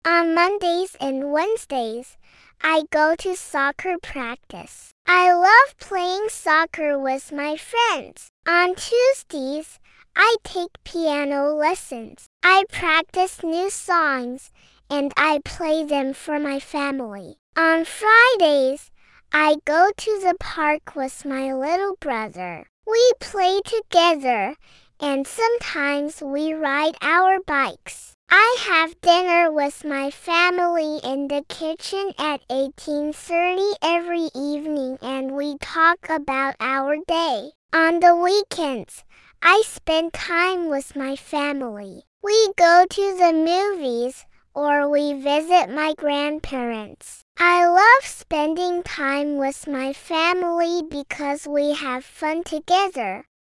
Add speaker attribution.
Speaker 1: On Mondays and Wednesdays, I go to soccer practice. I love playing soccer with my friends. On Tuesdays, I take piano lessons. I practice new songs and I play them for my family. On Fridays, I go to the park with my little brother. We play together and sometimes we ride our bikes. I have dinner with my family in the kitchen at 18:30 every evening and we talk about our day. On the weekends, I spend time with my family. We go to the movies or we visit my grandparents. I love spending time with my family because we have fun together.